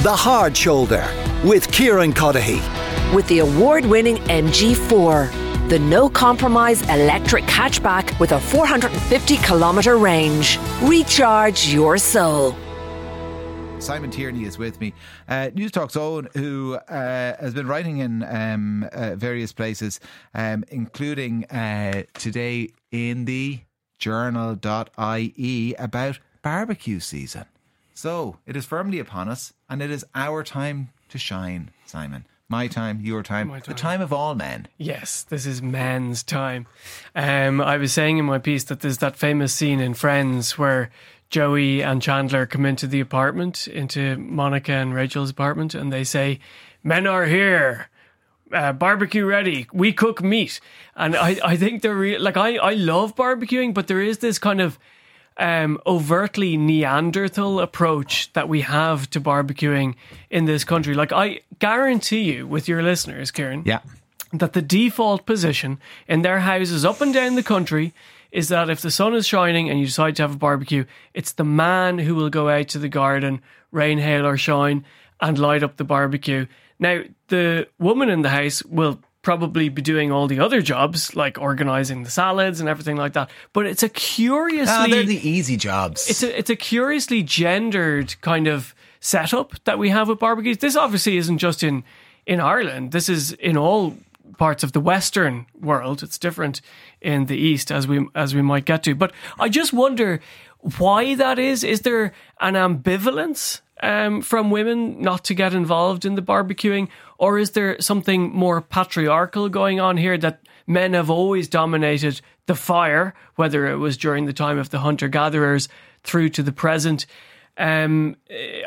The Hard Shoulder with Kieran Cuddihy. With the award-winning MG4, the no-compromise electric hatchback with a 450-kilometre range. Recharge your soul. Simon Tierney is with me. News Talk's own, who has been writing in various places, including today in the journal.ie about barbecue season. So it is firmly upon us, and it is our time to shine, Simon. My time, your time, the time of all men. Yes, this is men's time. I was saying in my piece that there's that famous scene in Friends where Joey and Chandler come into the apartment, into Monica and Rachel's apartment, and they say, "Men are here, barbecue ready, we cook meat." And I think they're I love barbecuing, but there is this kind of overtly Neanderthal approach that we have to barbecuing in this country. Like, I guarantee you, with your listeners, Kieran, that the default position in their houses up and down the country is that if the sun is shining and you decide to have a barbecue, it's the man who will go out to the garden, rain, hail or shine, and light up the barbecue. Now, the woman in the house will probably be doing all the other jobs, like organising the salads and everything like that. But it's a curiously... they're the easy jobs. It's a curiously gendered kind of setup that we have with barbecues. This obviously isn't just in Ireland. This is in all parts of the Western world. It's different in the East, as we might get to. But I just wonder why that is. Is there an ambivalence from women not to get involved in the barbecuing, or is there something more patriarchal going on here, that men have always dominated the fire, whether it was during the time of the hunter-gatherers through to the present, and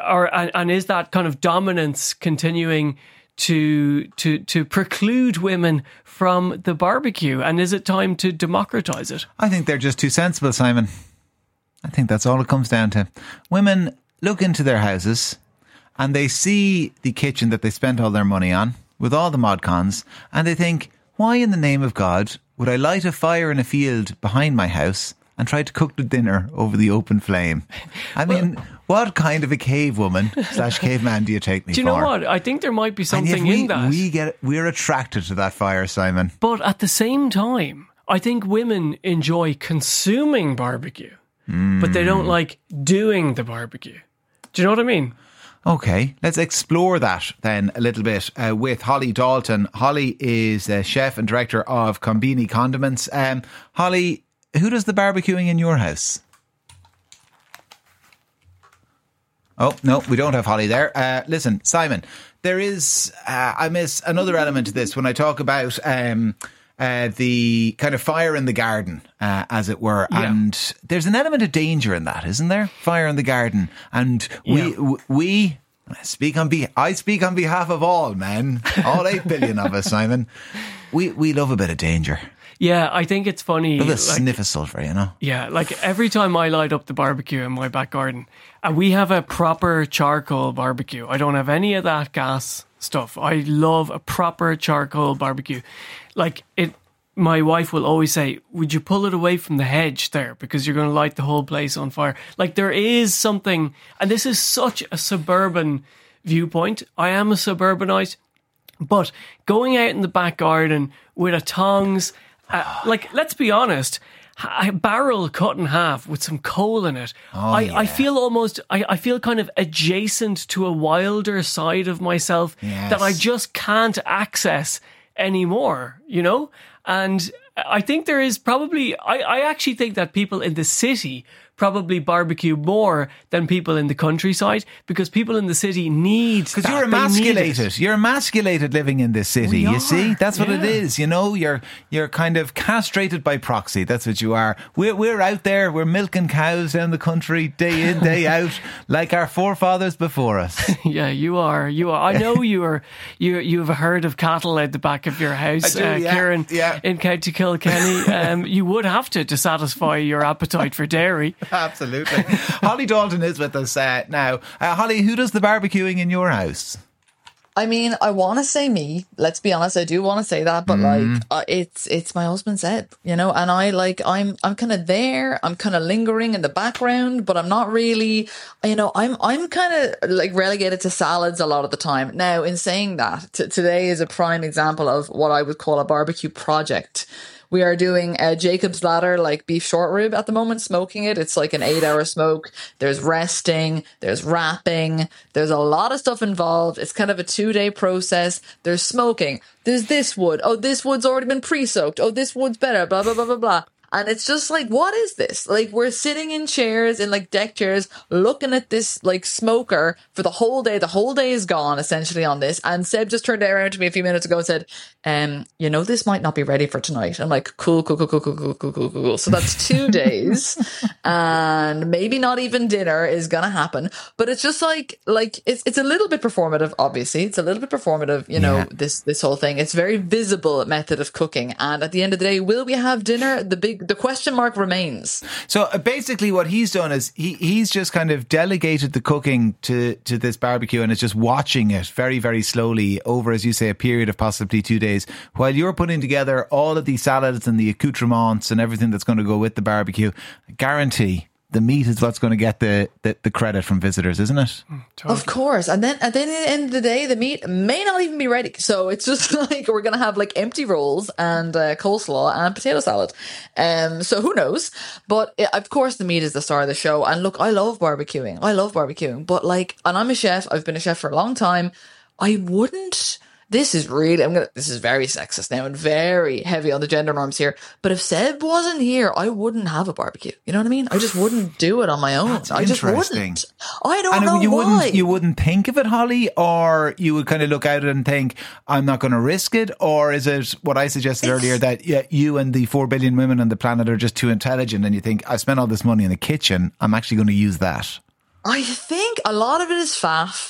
is that kind of dominance continuing to preclude women from the barbecue? And is it time to democratise it? I think they're just too sensible, Simon. I think that's all it comes down to. Women look into their houses and they see the kitchen that they spent all their money on with all the mod cons, and they think, why in the name of God would I light a fire in a field behind my house and try to cook the dinner over the open flame? I mean, what kind of a cave woman / caveman do you take me for? Do you know what? I think there might be something in that. We're attracted to that fire, Simon. But at the same time, I think women enjoy consuming barbecue, but they don't like doing the barbecue. Do you know what I mean? Okay, let's explore that then a little bit with Holly Dalton. Holly is a chef and director of Combini Condiments. Holly, who does the barbecuing in your house? Oh, no, we don't have Holly there. Listen, Simon, there is, I miss another element to this when I talk about the kind of fire in the garden, as it were. Yeah. And there's an element of danger in that, isn't there? Fire in the garden. And we I speak on behalf of all men, all 8 billion of us, Simon. We love a bit of danger. Yeah, I think it's funny. A little sniff of sulphur, you know? Yeah, like every time I light up the barbecue in my back garden, and we have a proper charcoal barbecue. I don't have any of that gas stuff. I love a proper charcoal barbecue. Like, my wife will always say, would you pull it away from the hedge there, because you're going to light the whole place on fire. Like, there is something, and this is such a suburban viewpoint. I am a suburbanite, but going out in the back garden with a tongs, like, let's be honest, a barrel cut in half with some coal in it. I feel almost, I feel kind of adjacent to a wilder side of myself that I just can't access anymore, you know? And I think there is probably, I actually think that people in the city probably barbecue more than people in the countryside, because people in the city need that. Because you're emasculated. You're emasculated living in this city, you see? That's what it is, you know? You're kind of castrated by proxy. That's what you are. We're out there, we're milking cows down the country day in, day out, like our forefathers before us. Yeah, you are. I know you have a herd of cattle out the back of your house, Kieran, in County Kilkenny. You would have to satisfy your appetite for dairy. Absolutely. Holly Dalton is with us now. Holly, who does the barbecuing in your house? I mean, I want to say me. Let's be honest, I do want to say that, but it's my husband Seb, and I'm kind of there. I'm kind of lingering in the background, but I'm not really. I'm kind of like relegated to salads a lot of the time. Now, in saying that, today is a prime example of what I would call a barbecue project. We are doing a Jacob's Ladder, like beef short rib at the moment, smoking it. It's like an 8-hour smoke. There's resting, there's wrapping, there's a lot of stuff involved. It's kind of a 2-day process. There's smoking. There's this wood. Oh, this wood's already been pre-soaked. Oh, this wood's better, blah, blah, blah, blah, blah. And it's just like, what is this? Like, we're sitting in chairs, in like deck chairs, looking at this like smoker for the whole day. The whole day is gone essentially on this. And Seb just turned around to me a few minutes ago and said, this might not be ready for tonight. I'm like, cool. So that's 2 days and maybe not even dinner is going to happen. But it's just like it's a little bit performative, obviously. It's a little bit performative, this whole thing. It's very visible method of cooking. And at the end of the day, will we have dinner? The question mark remains. So basically what he's done is he's just kind of delegated the cooking to this barbecue and is just watching it very, very slowly over, as you say, a period of possibly 2 days, while you're putting together all of the salads and the accoutrements and everything that's going to go with the barbecue. I guarantee the meat is what's going to get the credit from visitors, isn't it? Of course. And then at the end of the day, the meat may not even be ready. So it's just like we're going to have like empty rolls and coleslaw and potato salad. So who knows? But of course, the meat is the star of the show. And look, I love barbecuing. But and I'm a chef. I've been a chef for a long time. I wouldn't. This is very sexist now and very heavy on the gender norms here. But if Seb wasn't here, I wouldn't have a barbecue. You know what I mean? I just wouldn't do it on my own. That's I just wouldn't. I don't know why. You wouldn't think of it, Holly, or you would kind of look at it and think, I'm not going to risk it? Or is it what I suggested earlier, that you and the 4 billion women on the planet are just too intelligent and you think, I spent all this money in the kitchen, I'm actually going to use that? I think a lot of it is faff.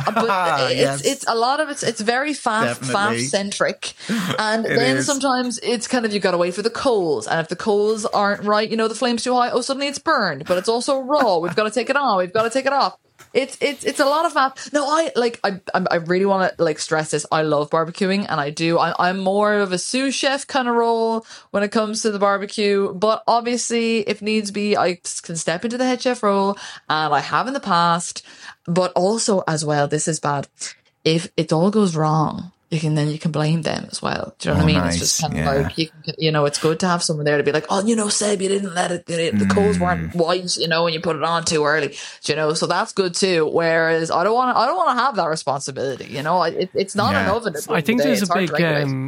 But it's a lot of it's very faff centric, and then sometimes it's kind of you got to wait for the coals, and if the coals aren't right, the flame's too high. Oh, suddenly it's burned, but it's also raw. We've got to take it on. We've got to take it off. It's a lot of faff. No, I really want to stress this. I love barbecuing, and I do. I'm more of a sous chef kind of role when it comes to the barbecue. But obviously, if needs be, I can step into the head chef role, and I have in the past. But also, as well, this is bad. If it all goes wrong, you can blame them as well. Do you know what I mean? Nice. It's just kind of like, it's good to have someone there to be like, oh, Seb, you didn't let it, the coals weren't white, and you put it on too early, so that's good too. Whereas I don't want to have that responsibility, it's not an oven. I think there's a big,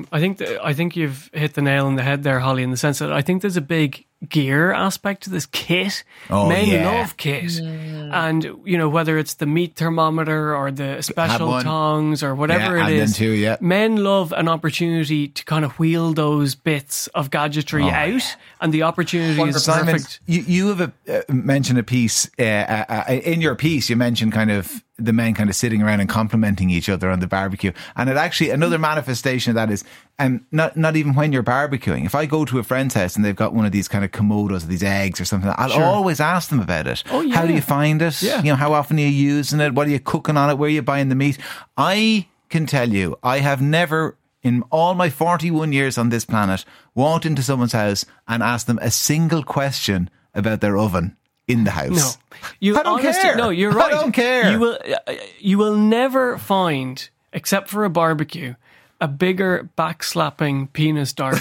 I think you've hit the nail on the head there, Holly, in the sense that I think there's a big gear aspect to this kit. Men love kit. And whether it's the meat thermometer or the special tongs or whatever it is, men love an opportunity to kind of wheel those bits of gadgetry out, and the opportunity is perfect. You have mentioned a piece in your piece, you mentioned kind of the men kind of sitting around and complimenting each other on the barbecue. And it actually, another manifestation of that is, not even when you're barbecuing. If I go to a friend's house and they've got one of these kind of Komodos, these eggs or something, I'll always ask them about it. Oh, yeah. How do you find it? Yeah. How often are you using it? What are you cooking on it? Where are you buying the meat? I can tell you, I have never, in all my 41 years on this planet, walked into someone's house and asked them a single question about their oven in the house. No, I don't care. No, you're right. I don't care. You will never find, except for a barbecue, a bigger backslapping penis derby.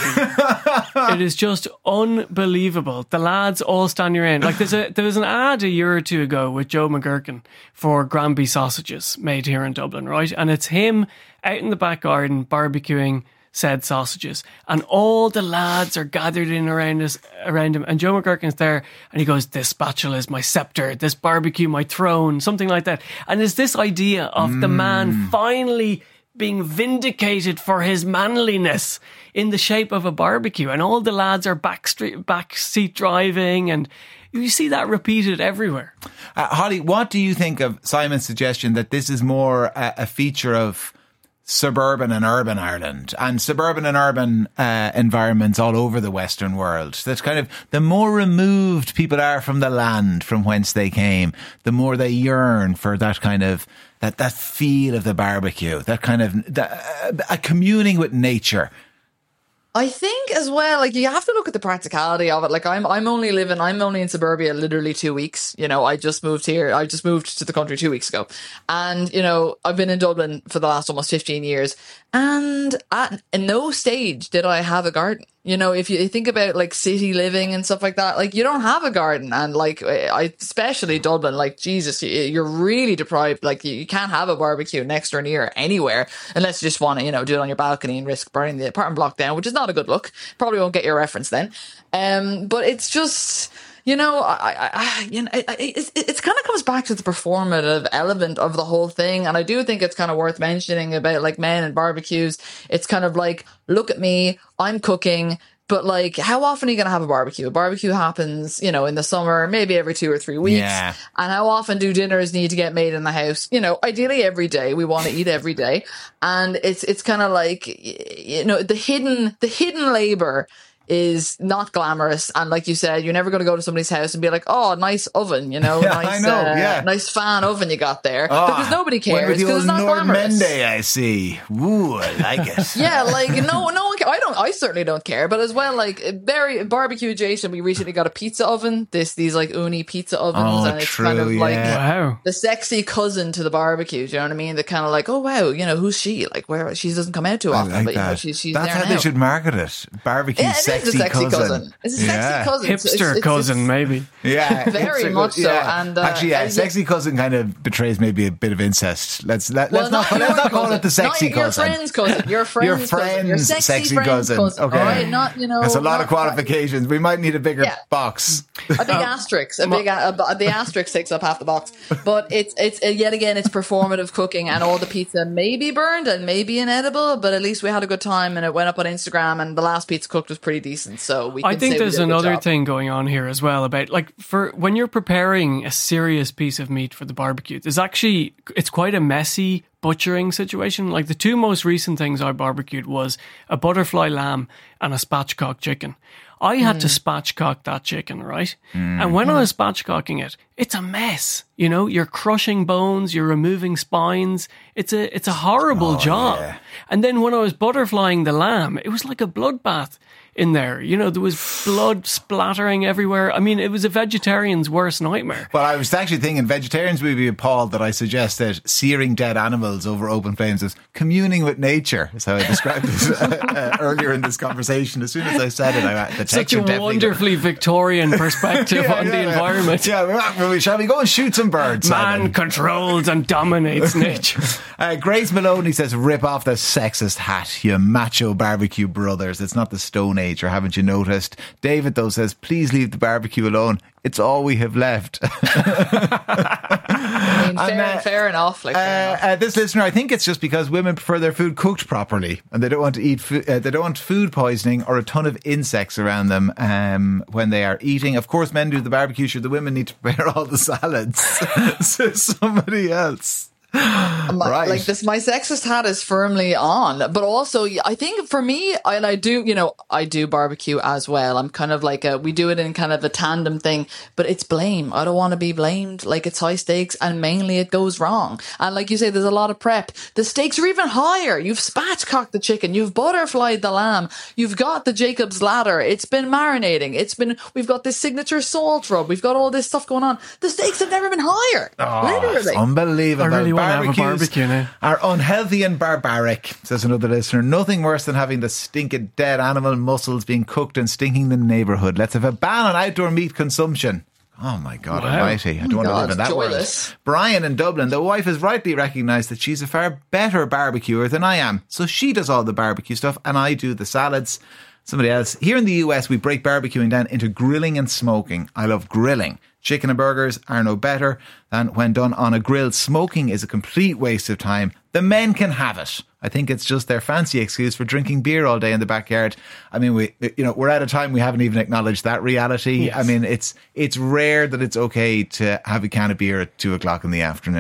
It is just unbelievable. The lads all standing around. Like there was an ad a year or two ago with Joe McGurkin for Granby sausages made here in Dublin, right? And it's him out in the back garden barbecuing said sausages, and all the lads are gathered in around him, and Joe McGurkin's there, and he goes, "This spatula is my scepter, this barbecue my throne," something like that. And it's this idea of the man finally being vindicated for his manliness in the shape of a barbecue, and all the lads are backseat driving, and you see that repeated everywhere. Holly, what do you think of Simon's suggestion that this is more a feature of suburban and urban Ireland and suburban and urban environments all over the Western world. That's kind of, the more removed people are from the land from whence they came, the more they yearn for that kind of, that feel of the barbecue, that kind of, a communing with nature. I think as well, like, you have to look at the practicality of it. Like, I'm only in suburbia literally 2 weeks. You know, I just moved to the country 2 weeks ago. And, you know, I've been in Dublin for the last almost 15 years. And at no stage did I have a garden. You know, if you think about like city living and stuff like that, like, you don't have a garden. And like, especially Dublin, like, Jesus, you're really deprived. Like, you can't have a barbecue next or near anywhere unless you just want to, you know, do it on your balcony and risk burning the apartment block down, which is not a good look. Probably won't get your reference then. But it's just, you know, it kind of comes back to the performative element of the whole thing. And I do think it's kind of worth mentioning about like men and barbecues. It's kind of like, look at me, I'm cooking. But like, how often are you going to have a barbecue? A barbecue happens, you know, in the summer, maybe every 2 or 3 weeks. Yeah. And how often do dinners need to get made in the house? You know, ideally every day. We want to eat every day. And it's kind of like, you know, the hidden labor is not glamorous. And like you said, you're never going to go to somebody's house and be like, oh, nice oven, you know, nice fan oven you got there. Because nobody cares, because it's not glamorous. Normande, I see. Ooh, I like it. Yeah, like, no one I certainly don't care. But as well, like, very barbecue adjacent, we recently got a pizza oven. These like Uni pizza ovens. And it's kind of like the sexy cousin to the barbecue. Do you know what I mean? They're kind of like, oh wow, you know, who's she? Like, where she doesn't come out too often, like but you know, that. she's That's there how now. they should market it. Barbecue It's a sexy cousin. It's a sexy cousin. Hipster cousin, maybe. Yeah, very much so. And actually, sexy cousin kind of betrays maybe a bit of incest. Let's not call it the sexy cousin. Your friend's cousin. Your friend's cousin. Your sexy cousin. Okay, all right, not, you know. That's a lot of qualifications. We might need a bigger box. A big asterisk. The asterisk takes up half the box. But it's yet again, it's performative cooking, and all the pizza may be burned and may be inedible, but at least we had a good time, and it went up on Instagram, and the last pizza cooked was pretty decent. So I think there's another thing going on here as well about, like, for when you're preparing a serious piece of meat for the barbecue, it's quite a messy butchering situation. Like, the two most recent things I barbecued was a butterfly lamb and a spatchcock chicken. I had to spatchcock that chicken, right? And when I was spatchcocking it, it's a mess. You know, you're crushing bones, you're removing spines. It's a horrible job. Yeah. And then when I was butterflying the lamb, it was like a bloodbath in there. You know, there was blood splattering everywhere. I mean, it was a vegetarian's worst nightmare. Well, I was actually thinking vegetarians would be appalled that I suggested searing dead animals over open flames as communing with nature, is how I described it earlier in this conversation. As soon as I said it, the such a wonderfully Victorian perspective on the environment. Yeah, shall we go and shoot some birds? Man controls and dominates nature. Grace Maloney says, rip off the sexist hat, you macho barbecue brothers. It's not the Stone Age, or haven't you noticed? David, though, says, please leave the barbecue alone. It's all we have left. I mean, fair enough. This listener, I think it's just because women prefer their food cooked properly, and they don't want to eat. They don't want food poisoning or a ton of insects around them when they are eating. Of course, men do the barbecue. Sure, the women need to prepare all the salads. So somebody else. Right. Like this, my sexist hat is firmly on, but also I think for me, and I do barbecue as well. I'm kind of like we do it in kind of a tandem thing, but it's blame. I don't want to be blamed. Like, it's high stakes, and mainly it goes wrong. And like you say, there's a lot of prep. The stakes are even higher. You've spatchcocked the chicken. You've butterflied the lamb. You've got the Jacob's ladder. It's been marinating. We've got this signature salt rub. We've got all this stuff going on. The stakes have never been higher. Literally. Unbelievable. I really want to have a barbecue now. Are unhealthy and barbaric, says another listener. Nothing worse than having the stinking dead animal muscles being cooked and stinking the neighbourhood. Let's have a ban on outdoor meat consumption. Oh my God almighty. I don't want to live in that world. Brian in Dublin, the wife has rightly recognised that she's a far better barbecuer than I am. So she does all the barbecue stuff and I do the salads. Somebody else. Here in the US, we break barbecuing down into grilling and smoking. I love grilling. Chicken and burgers are no better than when done on a grill. Smoking is a complete waste of time. The men can have it. I think it's just their fancy excuse for drinking beer all day in the backyard. I mean, we're at a time we haven't even acknowledged that reality. Yes. I mean, it's rare that it's okay to have a can of beer at 2:00 in the afternoon. Yeah.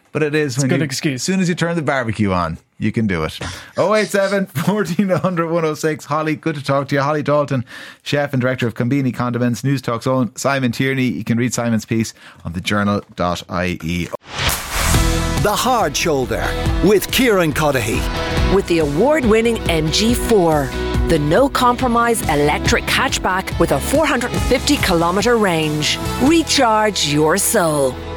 But it is when a good excuse. As soon as you turn the barbecue on, you can do it. 087 1400 106. Holly, good to talk to you. Holly Dalton, chef and director of Combini Condiments. News Talk's own Simon Tierney. You can read Simon's piece on thejournal.ie. The Hard Shoulder with Kieran Cuddihy. With the award-winning MG4, the no-compromise electric hatchback with a 450 kilometre range. Recharge your soul.